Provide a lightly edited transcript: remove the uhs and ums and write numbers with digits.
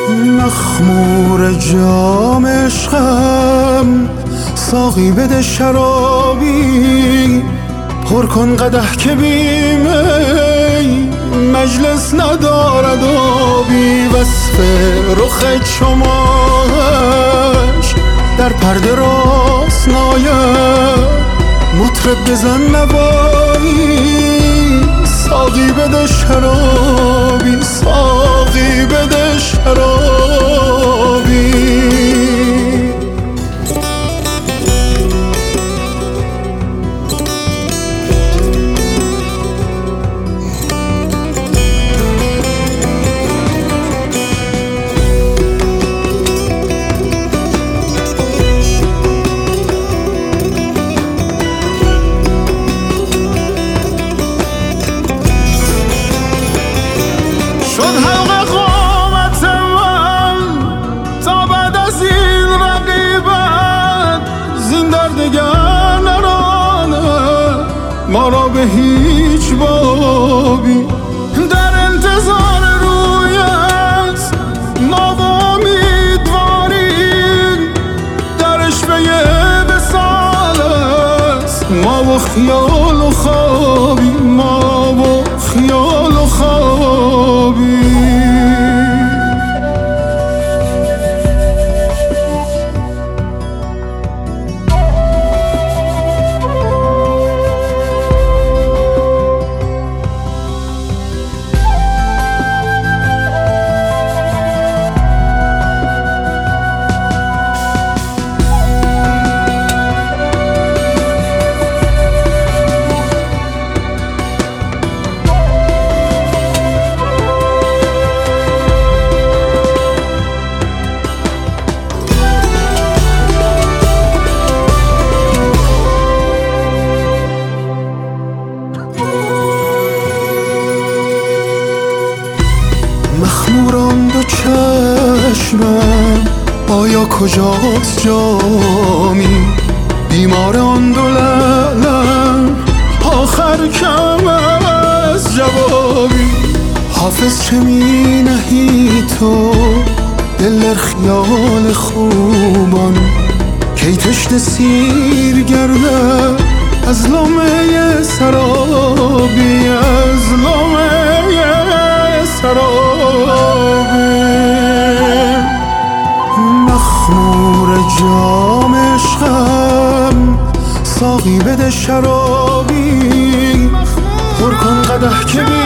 مخمور جام عشقم، ساقی بده شرابی، پر کن قدح که بی می مجلس ندارد آبی. وصف رخ چماش در پرده راست ناید، مطرب بزن نوایی، ساقی بده شرابی، ساقی بده شرابی. شد حلق قامت من تا بعد از این رقیبت، زین در دگر نرانه ما را به هیچ بابی. در انتظار رویت ما و امیدواریم، در اشوه وصالت ما و خیال و خوابی، ما و خیال و خوابی. مخموران دو چشمم، آیا کجاست جامی؟ بیماران دو لعلم، آخر کم از جوابی. حافظ چه می نهی تو دل در خیال خوبان، کی تشنه سیر گرده از لامه سرابی، از لامه سرابی. مخمور جام عشقم، ساقی بده شرابی، پر کن قدح که بی